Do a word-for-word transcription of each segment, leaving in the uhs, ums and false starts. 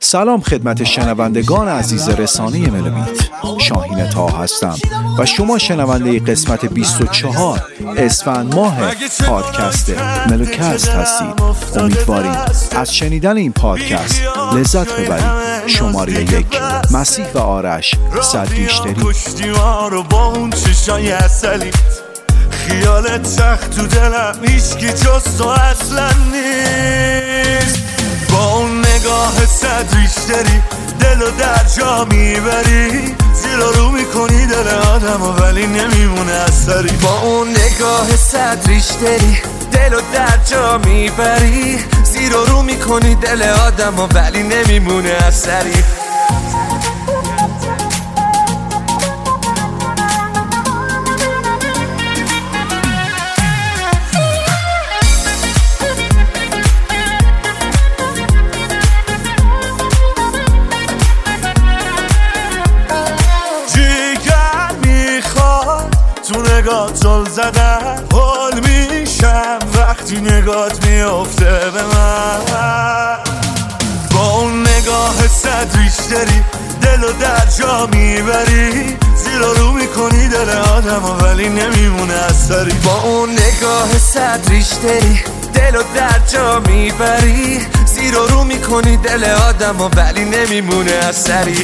سلام خدمت شنوندگان عزیز رسانه ملوبیت. شاهین طاها هستم و شما شنونده قسمت بیست و چهار اسفند ماه پادکست ملوکست هستید. امیدواریم از شنیدن این پادکست لذت ببرید. شماره یک، مسیح و آرش صدریشتری. خیالت سخت تو دلم هیچکی جز تو اصلا نیست. با اون نگاه صدریشتری دل و در جا میبری، زیر و رو میکنی دل آدم و ولی نمیمونه اثری. با اون نگاه صدریشتری دل و در جا میبری، زیر و رو میکنی دل آدم و ولی نمیمونه اثری. زل زدن حال میشم وقتی نگات میافته به من. با اون نگاه صدریشتری دل و در جا میبری، زیر و رو میکنی دل آدم و ولی نمیمونه اثری. با اون نگاه صدریشتری دل و در جا میبری، زیر و رو میکنی دل آدم و ولی نمیمونه اثری.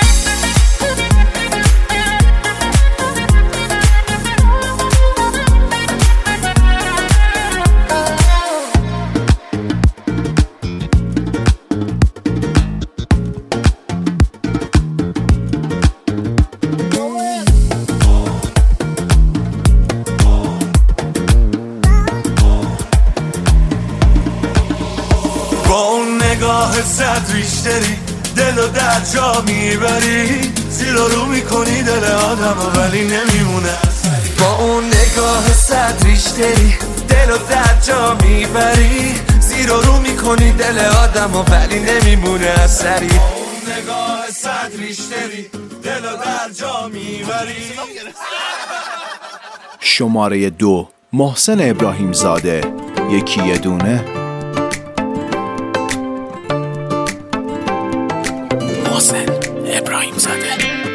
صدریشتری دل و در جا میبری، زیر و رو میکنی دل آدم و ولی نمیمونه اثری. با اون نگاه صدریشتری دل و در جا میبری، زیر و رو میکنی دل آدم و ولی نمیمونه اثری. با اون نگاه صدریشتری دل و در جا میبری. شماره دو، محسن ابراهیم زاده، یکی یه دونه. محسن ابراهیم زاده.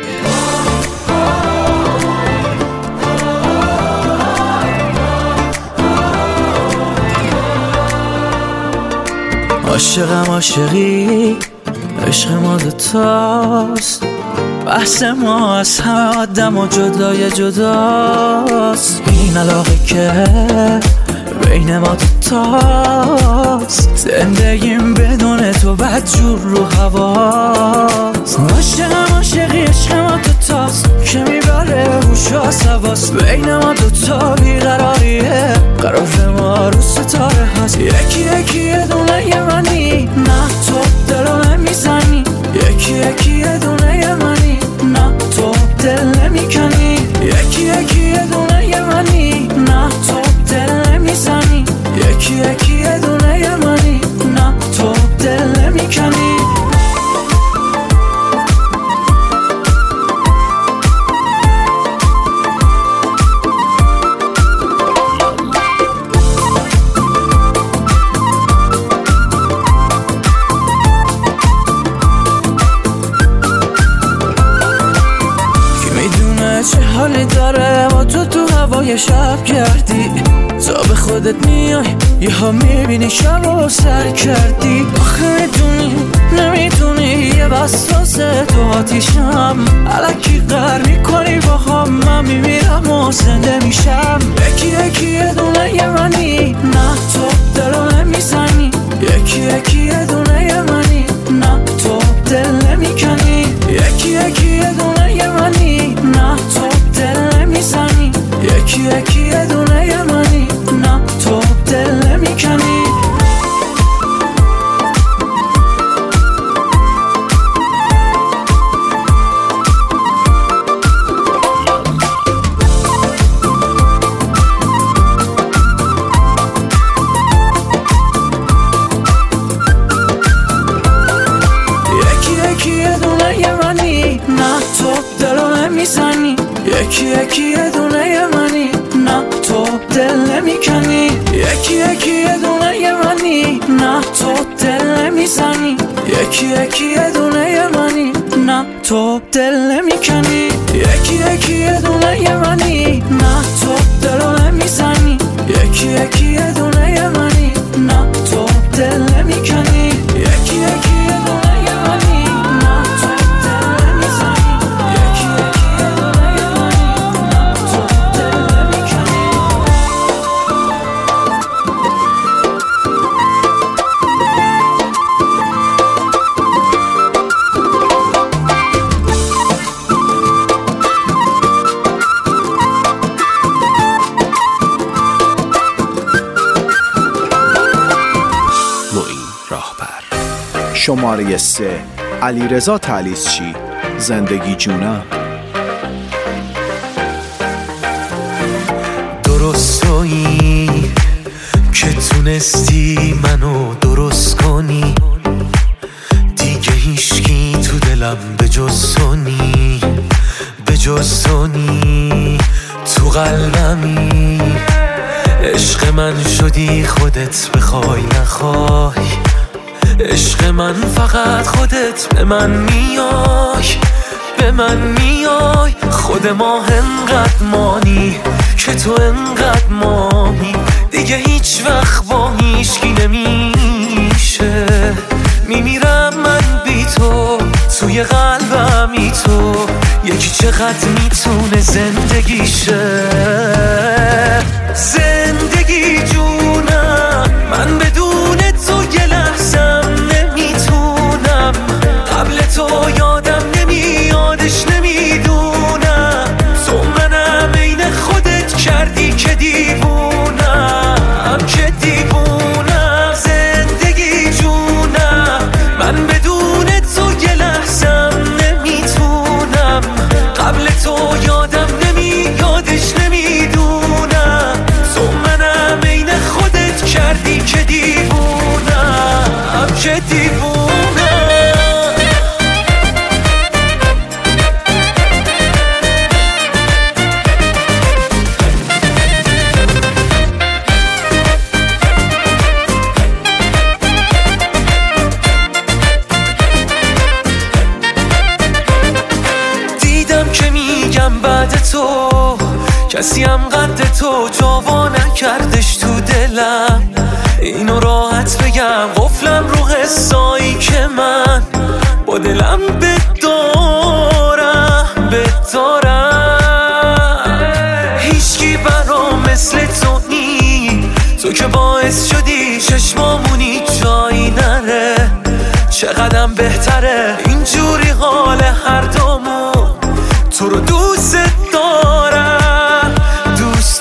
عاشقم عاشقی، عشق ما دوتاست، بحث ما از همه آدم و جدای جداست. این علاقه که بین ما دوتاست، زندگیم بدون تو بدجور رو هواست. عاشقم عاشقی، عشق ما دوتاست که میبره هوش و حواس. بین ما دوتا بیقراریه، قرار ما رو ستاره هست. یکی یکی یه دونه یه منی، نه تو دلو نمیزنی. یکی یکی یه دونه یه منی، نه تو دل نمیکنی. یکی یکی یه دونه یه منی، نه تو دل نمیزنی. یکی یکی یه دونه یه منی، نه تو دل نمیکنی. حالی داره با تو تو هوای شب کردی، تا به خودت میای یه ها میبینی شب و سر کردی. آخه میدونی نمیدونی یه بستاسه تو آتیشم، علکی قر میکنی با هم، من میمیرم و زنده میشم. یکی یکی یه دونه یه منی، نه تو دلو نمیزنی. یکی یکی یه دونه یه منی، نه تو دل نمیکنی. یکی یکی یه دونه یه منی، نه تو دل نمیزنی. یکی یکی یه دونه یه منی، نه تو دل نمیکنی. یکی یکی یه دونه یه منی، نه تو دلو نمیزنی. یکی یکی یه دونه یه منی، نه تو دل نمیکنی، یکی یکی یه دونه یه منی، نه تو دل نمیزنی، یکی یکی یه دونه یه منی، نه تو دل نمیکنی، یکی یکی یه دونه یه منی، نه تو دل نمیزنی، یکی یکی یه دونه یه منی، نه تو دل نمیکنی، یکی یکی یه دونه یه منی، نه تو دل نمیزنی، یکی یکی یه دونه یه منی، نه تو دل نمیکنی. شماره سه، علیرضا طلیسچی، زندگی جونم. درستایی که تونستی منو درست کنی، دیگه هیچکی تو دلم به جز تو نی، به جز تو نی، تو قلبمی عشق من شدی، خودت بخوای نخوای، عشق من فقط خودت به من میای، به من میای، خود ما انقدر مانی که تو انقدر مانی، دیگه هیچ وقت با هیچکی نمیشه، میمیرم من بی تو، توی قلبمی تو، یکی چقدر میتونه زندگیشه، زندگی جونم، من بدون تو یه لحظم نمیتونم، قبل تو یادم نمیادش نمیدونم، تو منم عین خودت کردی که دیوونم، که دیوونم، زندگی جونم، من بدون تو یه لحظم نمیتونم، قبل تو یادم نمیادش نمیدونم، تو منم عین خودت کردی که دیوونم، که دیوونم. دیدم که میگم بعد تو کسی هم قد تو جاوا نکردش تو دلم، اینو راحت بگم قفلم رو قصایی که من با دلم بدارم بدارم، هیچکی برام مثل تو نی، تو که باعث شدی چشمامونی جایی نره، چقدرم بهتره اینجوری حال هر دومون، تو رو دوست دارم دوست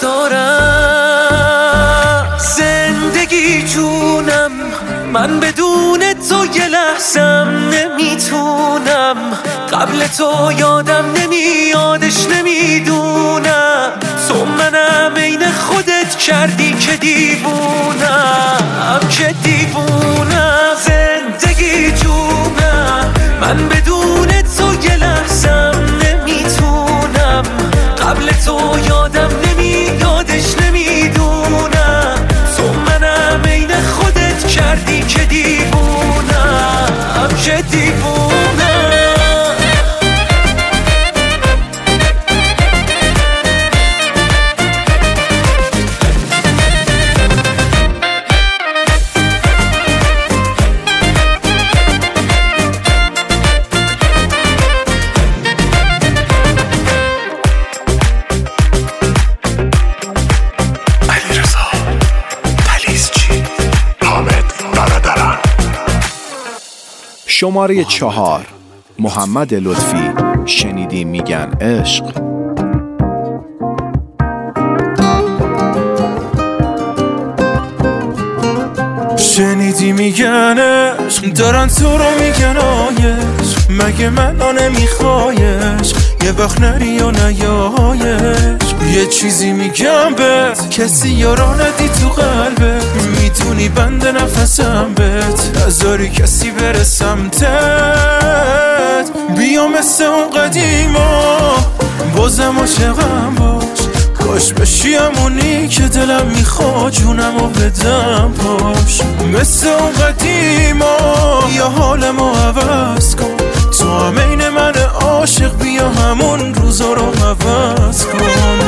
دارم، زندگی جونم، من بدون تو یه لحظم نمیتونم، قبل تو یادم نمیادش نمیدونم، تو منم عین خودت کردی که دیوونم، که دیوونم، زندگی جونم، من بدون تو یه لحظم نمیتونم، قبل تو یادم نمیادش نمیدونم، تو منم عین خودت کردی که دیوونم، که دیوونم. شماره چهار، محمد لطفی، شنیدی میگن عشق. شنیدی میگن عشق، دارن تو رو میگن آیش، مگه من نمیخوایش، یه وقت نری و نیایش، یه چیزی میگم بهت، کسی یارا ندی تو قلبت، میدونی بند نفسم بهت، نذاری کسی بره سمتت، بیا مثل اون قدیما بازم عاشقم باش، کاش بشی همونی که دلم میخواد جونمو بدم پاش. مثل اون قدیما یا حالمو عوض کن، تو همین من عاشق بیا همون روزا رو عوض کن.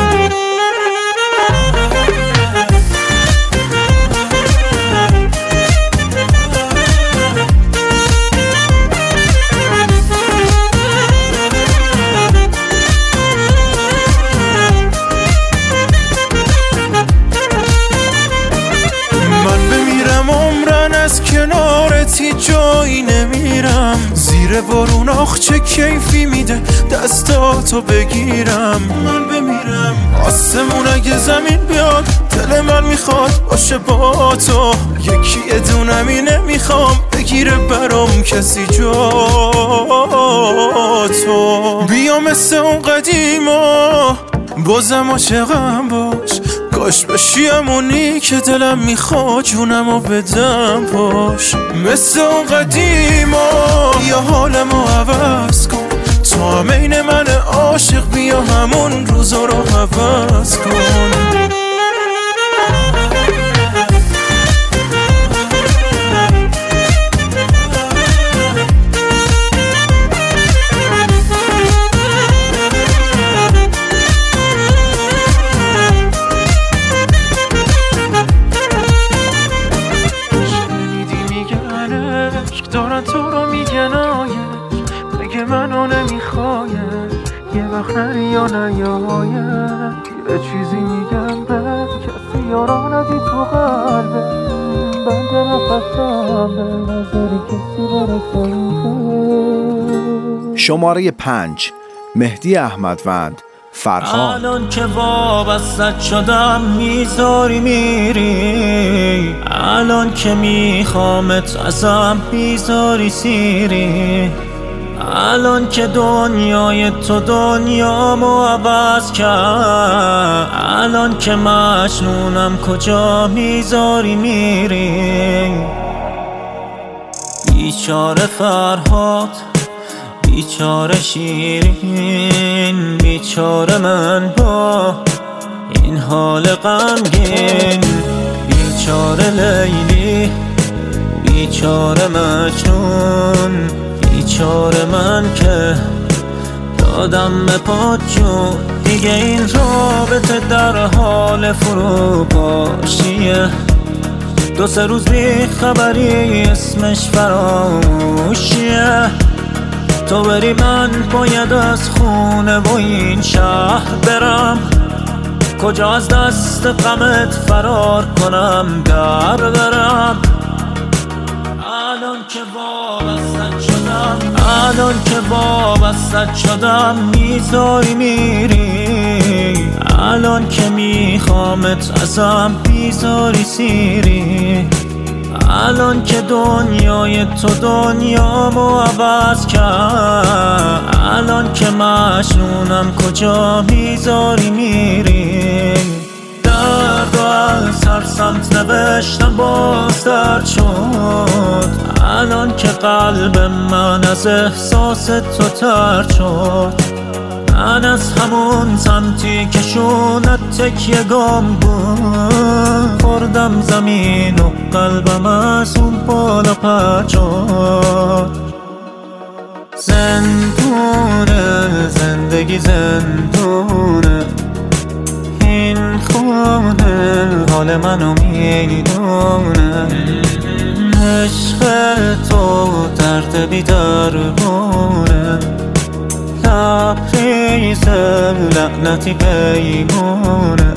از کنارتی جایی نمیرم، زیر بارون آخ چه کیفی میده دستاتو بگیرم. من بمیرم آسمون اگه زمین بیاد، دل من میخواد باشه با تو، یکی ادونمی نمیخوام بگیره برام کسی جا تو. بیا مثل اون قدیما بازم عاشقم باش، کاش بشی همونی که دلم میخواد جونمو بدم پاش. مثل اون قدیما یا حالمو عوض کن، تو همین من عاشق بیا همون روزا رو عوض کن. دارن تو رو میگن آیه، بگه منو نمیخوایه، یه وقت نری یا نیایه. یه چیزی میگم به کسی یارا ندی تو قلبه، بند نفسم به نظری کسی برسه. شماره پنج، مهدی احمدوند، فرهاد. الان که وابستت شدم میذاری میری، الان که میخوامت ازم میذاری سیری، الان که دنیای تو دنیامو عوض کرد، الان که مجنونم کجا میذاری میری. بیچاره فرهاد، بیچاره شیرین، بیچاره من با این حال غمگین، بیچاره لیلی، بیچاره مجنون، بیچاره من که دادم به پات جون. دیگه این رابطه در حال فروپاشیه، دو سه روز بی خبری اسمش فراموشیه. تو بری من باید از خونه و این شهر برم، کجا از دست غمت فرار کنم در برم. الان که وابستت شدم، الان که وابستت شدم میذاری میری، الان که میخوامت ازم میذاری سیری، الان که دنیای تو دنیامو عوض کرد، الان که مجنونم کجا میذاری میری. درد و از هر سمت نوشتم باز درد شد، الان که قلب من از احساس تو ترد شد. من از همون سمتی که شونت تکیه گم بود، خوردم زمین و قلبم از اون بالا پرد شد. زندونه زندگی زندونه، این خونه حال منو میدونه. عشق تو درد بی درمونه، لبریز لعنتی پیمونه.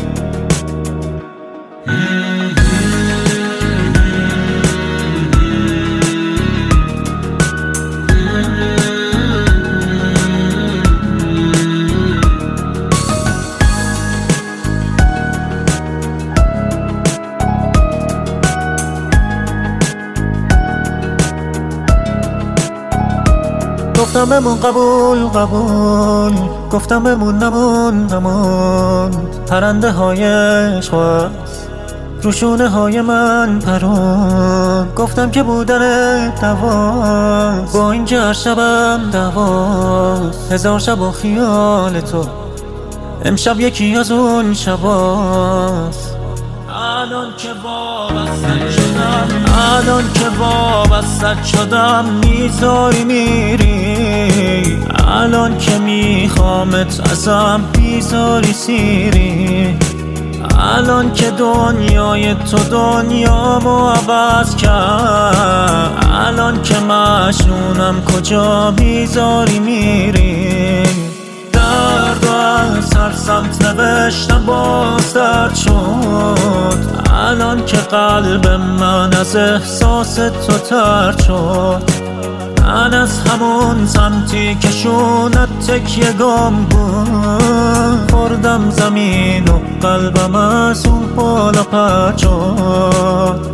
گفتم بمون قبول قبول، گفتم بمون نمون نمون. پرنده های عشق روشونه های من پرون، گفتم که بودن دواست، با این که هر شبم دواست. هزار شب و خیال تو امشب یکی از اون شباست. الان که وابستت شدم، الان که وابستت شدم میذاری میری، الان که میخوامت ازم بیزاری سیری، الان که دنیای تو دنیامو عوض کرد، الان که مجنونم کجا بیزاری میری. درد و از هر سمت نوشتم باز درد شد، الان که قلب من از احساس تو ترد شد. من از همون سمتی که شونت تکیه گم بود خوردم زمین و قلبم از اون بالا پرد شد.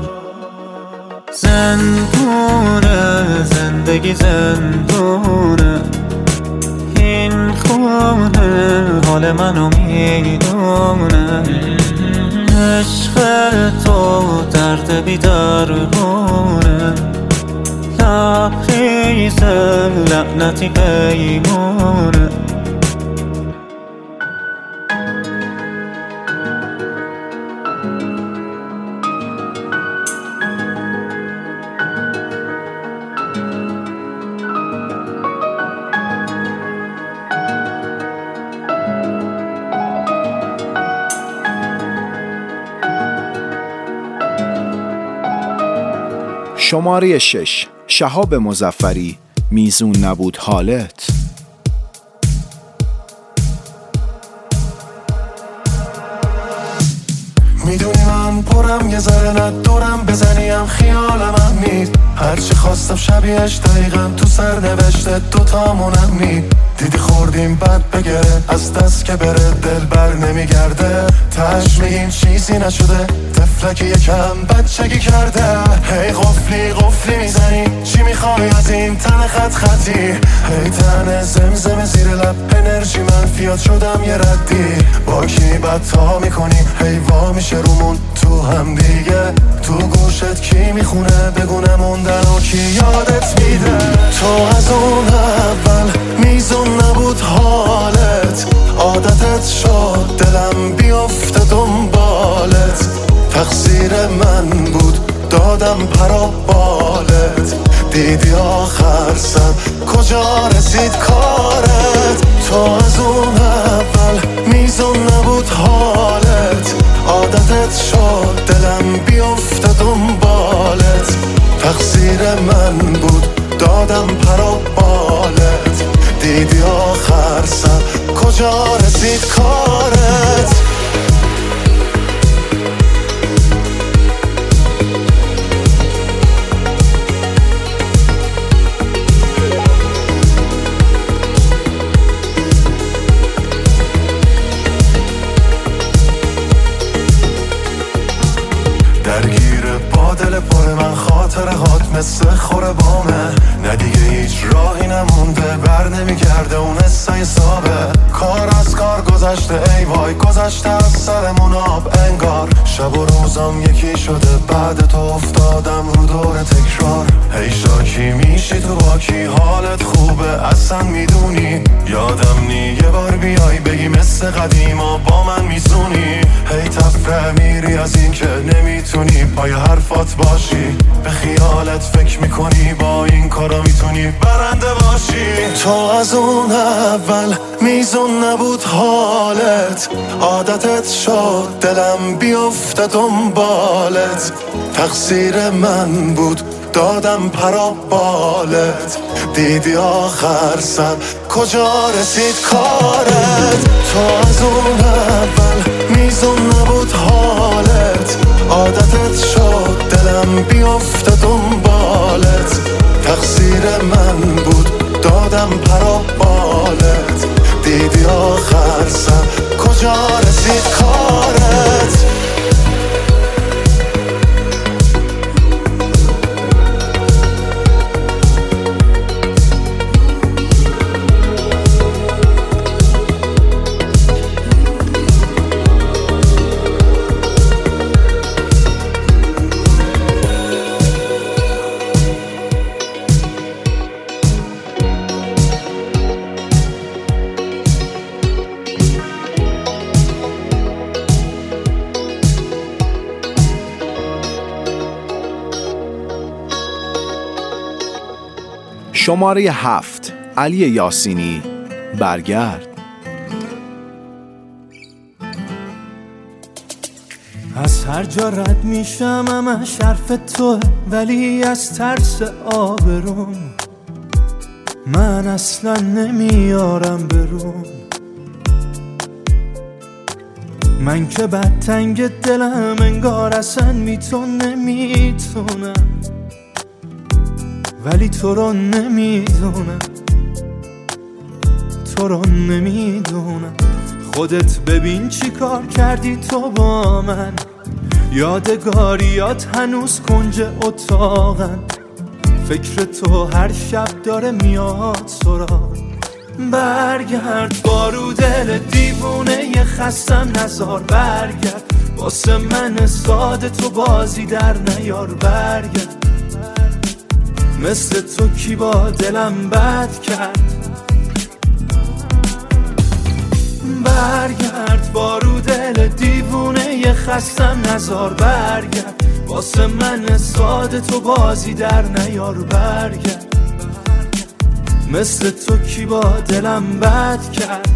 زندونه زندگی زندونه، این خونه حال منو میدونه، عشق تو درد بی درمونه، لبریز لعنتی پیمونه. شماره شش، شهاب مظفری، میزون نبود حالت. میدونی من پرم یه ذره ندورم بزنیم خیال من نیست، هرچی خواستم شبیهش دقیقا تو سر نوشته دوتامونم نی. دیدی خوردیم بد بگره از دست که بره دل بر نمیگرده، تش میگیم چیزی نشده تفلکی یکم بچگی کرده. هی قفلی قفلی میزنی چی میخوای از این تن خط خطی، هی تن زمزم زیر لب انرژی منفیات شدم یه ردی. با کی بدتا میکنی هی وا میشه رومون تو هم دیگه، تو گوشت کی میخونه بگونه موندن و کی یادت میده. تو از اون اول میزون نبود حالت، عادتت شد دلم بیفته دنبالت، تقصیر من بود دادم پرا بالت، دیدی آخر سر کجا رسید کارت. تو از اون اول میزون نبود حالت، عادتت شد دلم بیفته دنبالت، تقصیر من بود دادم پرا بالت، دیدی آخر سر کجا رسید کارت. درگیر با دل پر من خاطره هات مثل خوره بامه، نه دیگه هیچ راهی نمونده بر نمیگرده اون حسای صابه. کار از کار گذشته ای وای گذشته از سرمون آب انگار، شب و روزم یکی شده بعد تو افتادم رو دور تکرار. هی شاکی میشی تو با کی حالت خوبه اصلا میدونی، یادم نی یه بار بیای بگی مثل قدیما با من میزونی. هی تفره میری از این که نمیتونی پای حرفات باشی، به خیالت فکر میکنی با این کارا میتونی برنده باشی. تو از اون اول میزون نبود حالت، عادتت شد دلم بیفته دنبالت، تقصیر من بود دادم پرا بالت، دیدی آخر سر کجا رسید کارت. تو از اون اول میزون نبود حالت، عادتت شد دلم بیفته دنبالت، تقصیر من بود دادم پرا بالت، دیدی آخر سر کجا رسید کارت. شماره هفت، علی یاسینی، برگرد. از هر جا رد میشم همش حرف توه، ولی از ترس آبروم من اصلا نمیارم برون. من که بد تنگ دلم انگار اصلا میتون نمیتونم، ولی تو رو نمیدونم، تو رو نمیدونم. خودت ببین چی کار کردی تو با من، یادگاریات هنوز کنج اتاقن، فکر تو هر شب داره میاد سراغ. برگرد بارو دل دیوونه ی خستم نزار، برگرد واسه من ساده تو بازی در نیار. برگرد مثل تو کی با دلم بد کرد. برگرد بارو دل دیوونه ی خستم نزار، برگرد واسه من ساده تو بازی در نیار. برگرد مثل تو کی با دلم بد کرد.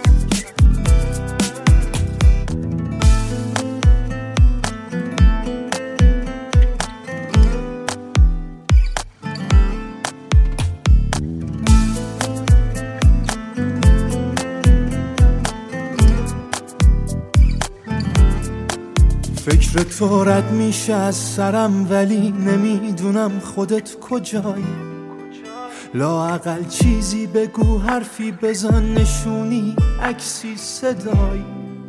فکر تو رد میشه از سرم، ولی نمیدونم خودت کجایی. لااقل چیزی بگو، حرفی بزن، نشونی، عکسی، صدایی.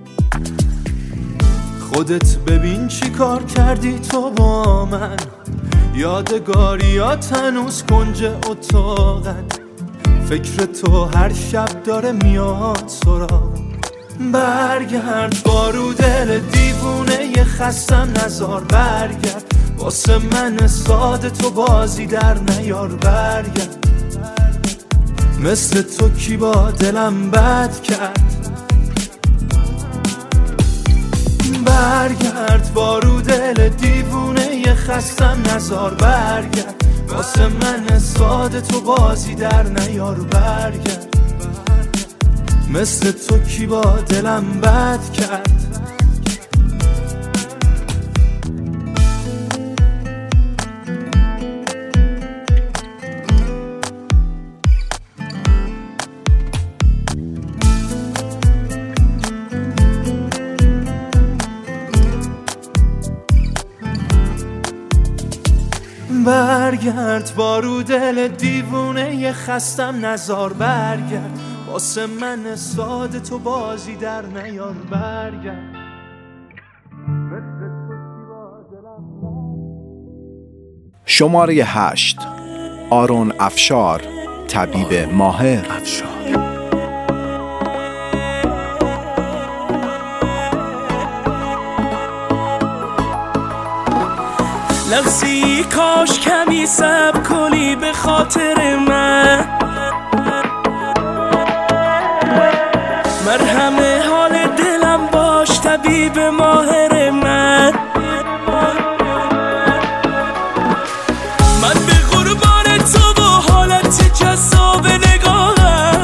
خودت ببین چی کار کردی تو با من، یادگاریات هنوز کنج اتاقن، فکر تو هر شب داره میاد سراغ. برگرد بارو دل دیوونه ی خستم نزار، برگرد واسه من ساده تو بازی در نیار. برگرد مثل تو کی با دلم بد کرد. برگرد بارو دل دیوونه ی خستم نزار، برگرد واسه من ساده تو بازی در نیار. برگرد مثل تو کی با دلم بد کرد. برگرد بارو دل دیوونه ی خستم نزار، برگرد واسه من ساده تو بازی در نیار. برگرد شماره هشت، آرون افشار، طبیب ماهر. لحظی کاش کمی صبر کنی به خاطر من، مرهم حال دلم باش طبیب ماهر من. من به قربان تو و حالت جذاب نگاهم،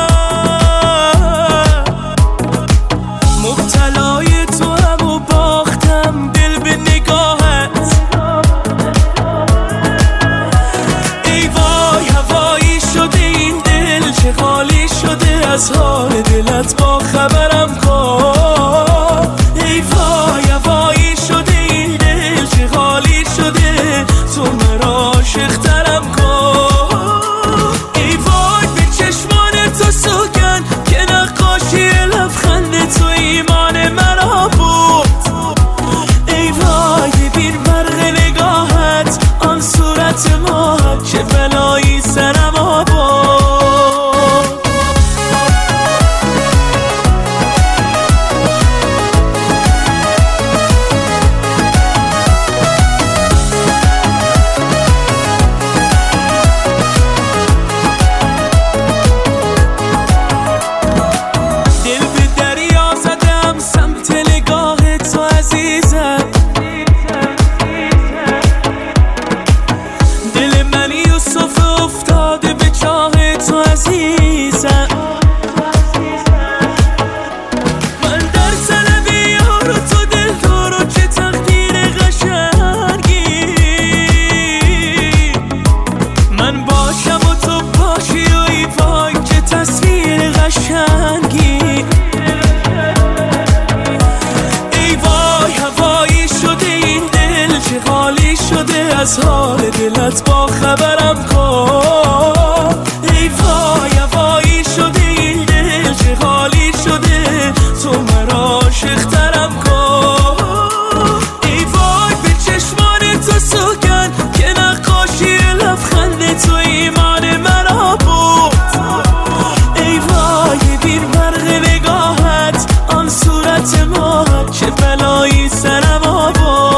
مبتلای تو هم و باختم دل به نگاهت. ای وای هوایی شده این دل، چه حالی شده از حال دلت با خبرم کن. ای وای هوایی شده این دل، چه حالی شده تو مرا عاشق‌ترم کن. ای وای به چشمان تو سوگن که نقاشی لبخند تو ایمان مرا بود. ای وای ببین برق نگاهت آن صورت ماهت، چه بلایی سرم آورد. از حال دلت با خبرم کن. ای وای وای شده این دل چه حالی شده، تو مرا عاشق‌ترم کن. ای وای به چشمان تو سوگن که نقاشی لبخند تو ایمان مرا بود. ای وای بین برق نگاهت آن صورت ماهت چه بلایی سرم آورد.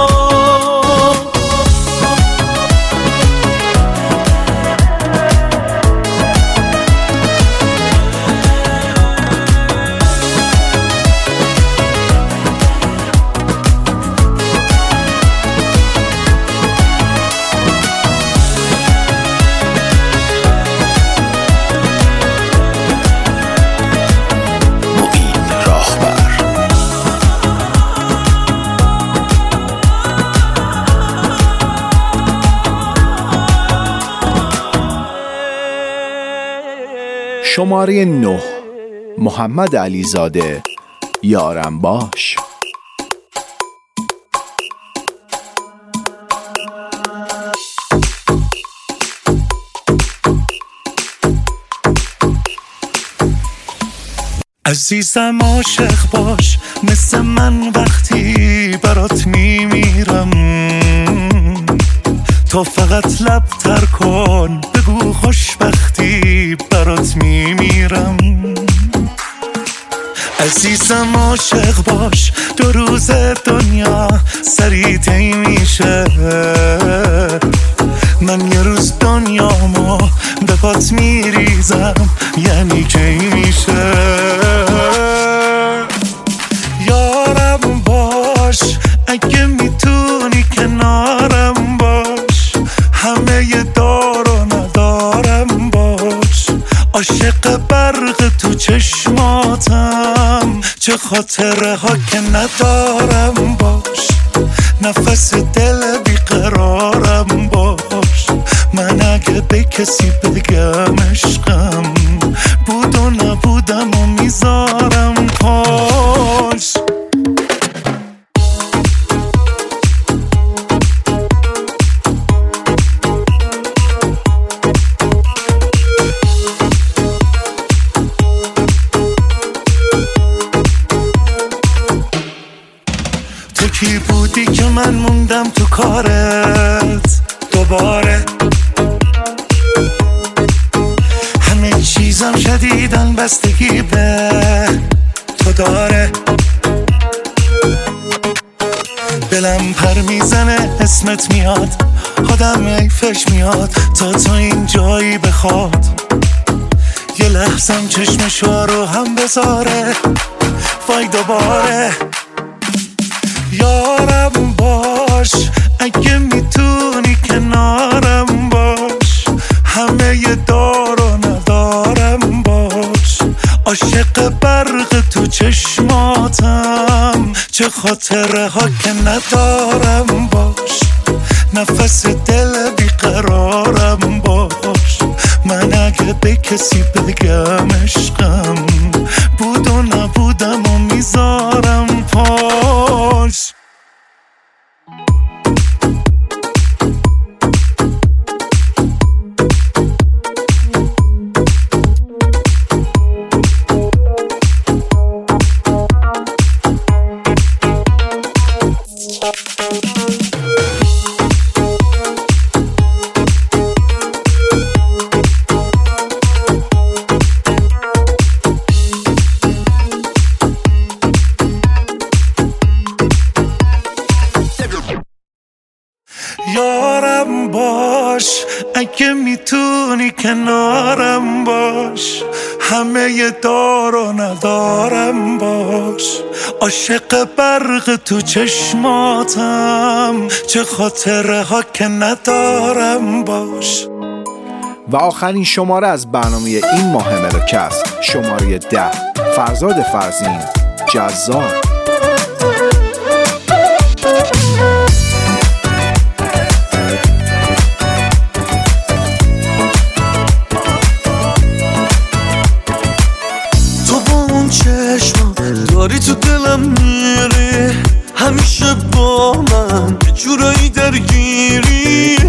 شماره نه، محمد علیزاده، یارم باش. عزیزم عاشق باش مثل من وقتی برات میمیرم، تو فقط لب تر کن بگو خوشبختی برات میمیرم. عزیزم عاشق باش دو روز دنیا سریع طی میشه، من یه روز دنیامو به پات میریزم یعنی کی میشه. یارم باش اگه میتونی کنارم باش، همه ی دار و ندارم باش، عاشق برق تو چشماتم چه خاطره ها که ندارم باش، نفس دل بیقرارم باش، من اگه به کسی بگم عشقم بود و نبودم و میذارم پاش. تو کی بودی که من موندم تو کارت دوباره، همه چیزم شدیدن بستگی به تو داره، دلم پر میزنه اسمت میاد آدم ایفش میاد تا تو این جایی بخواد، یه لحظم چشمشو رو هم بذاره وای دوباره. یارم باش اگه میتونی کنارم باش، همه ی دار و ندارم باش، عاشق برق تو چشماتم چه خاطره ها که ندارم باش، نفس دل بیقرارم باش، من اگه به کسی بگم عشقم بود و نبودم و میذارم پاش. یارم باش اگه میتونی کنارم باش، همه ی دار و ندارم باش، عاشق برق تو چشماتم چه خاطره ها که ندارم باش. و آخرین شماره از برنامه این ماه ملوکست، شماره ده، فرزاد فرزین، جذاب. داری تو دلم میری همیشه با من، یه جورایی درگیری،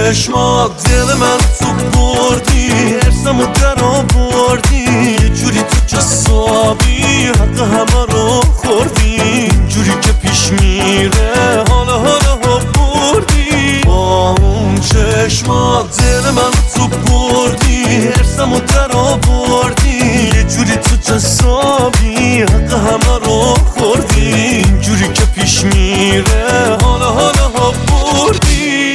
چشمات دل من تو بردی، ارسمو در آوردی، یه جوری تو جسابی حق همه رو خوردی، جوری که پیش میره حالا حالا ها بردی. با اون چشمات دل من تو بردی، ارسمو در آوردی، یه جوری تو جسابی حق همه رو خوردی، جوری که پیش میره حالا حالا ها بردی.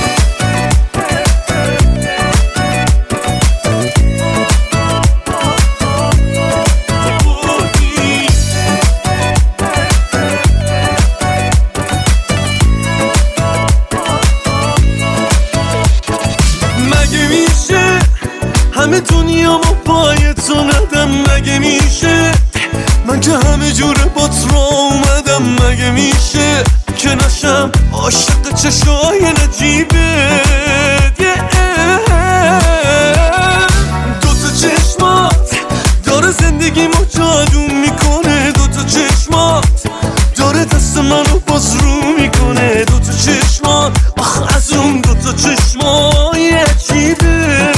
مگه میشه همه دنیا ما پای تو ندم؟ مگه میشه من که همه جوره با تو اومدم؟ مگه میشه که نشم عاشق چشای نجیبت؟ دوتا چشمات داره زندگیمو جادو میکنه، دوتا چشمات داره دست منو باز رو میکنه، دوتا چشمات آخ از اون دوتا چشمای عجیبت.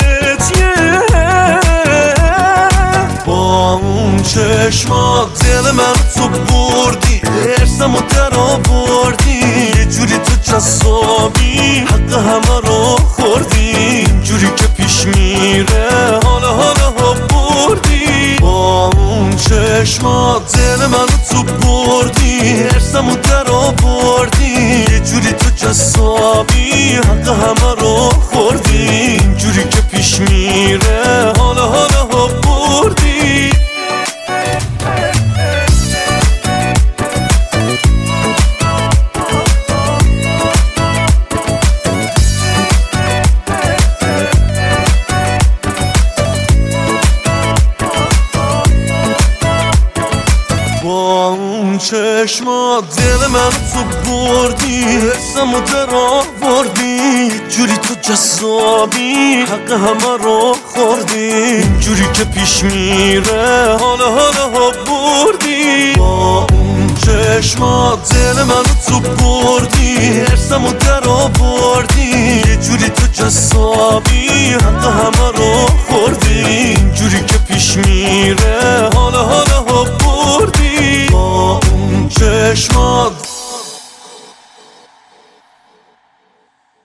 با اون چشمات دل من تو بردی، ارسمو در آوردی، یه جوری تو جسابی حق همه رو خوردی، جوری که پیش میره حالا حالا ها بردی. با اون چشمات دل من تو بردی، ارسمو در آوردی، یه جوری تو جسابی حق همه رو خوردی، جوری که پیش میره حالا حالا ها بردی. با اون چشمات دل من تو بردی، حسمو در آوردی، جوری تو جسابی حق همه رو خوردی، جوری که پیش میره حالا حالا ها بردی. با اون چشمات دل من تو بردی، حسمو در آوردی، جوری تو جسابی حق همه رو خوردی، جوری که پیش میره حالا حالا ها بردی. با اون چشمات